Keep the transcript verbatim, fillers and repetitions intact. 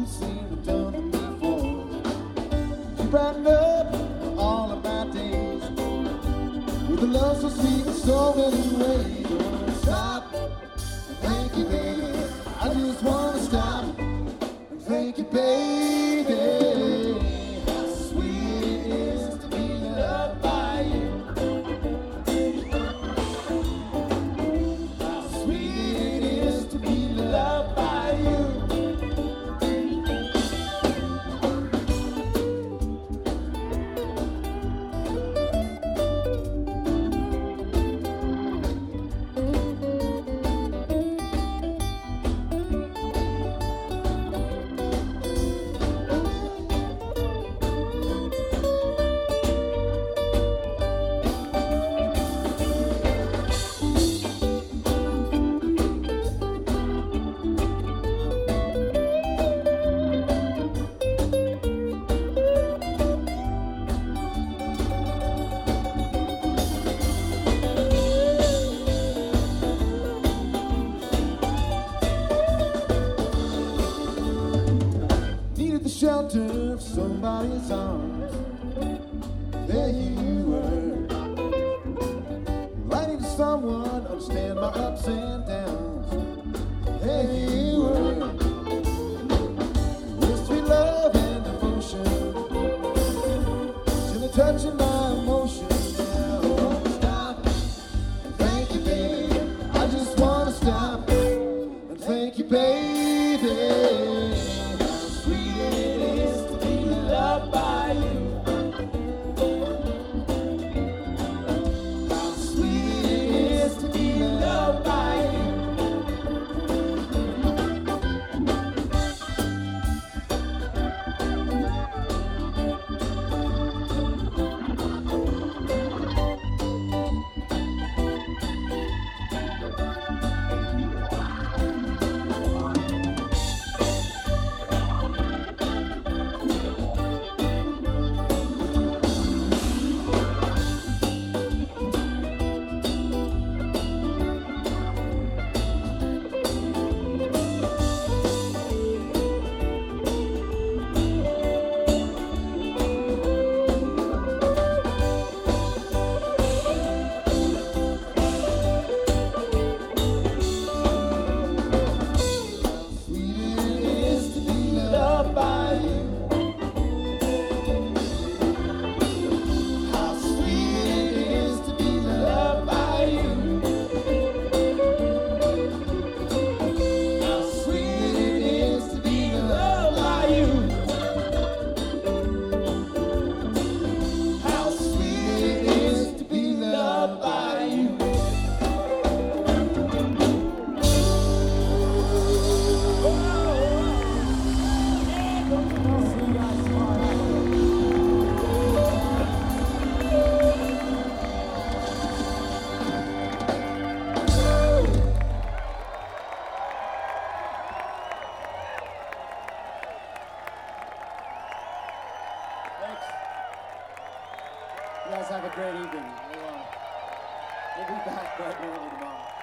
seem to have done to me before. You brighten up all of my days with a love so sweet in so many ways. I wanna stop and thank you, baby. I just wanna stop and thank you, baby. How sweet it is to be loved by you. How sweet it is to be loved by you. Needed the shelter of somebody's arms. There you were. I needed someone to understand my ups and downs. There you were. With sweet love and devotion, gently touching my emotions. Now I wanna stop and thank you, baby. I just wanna stop and thank you, baby. You guys have a great evening. We'll, uh, we'll be back bright and early tomorrow.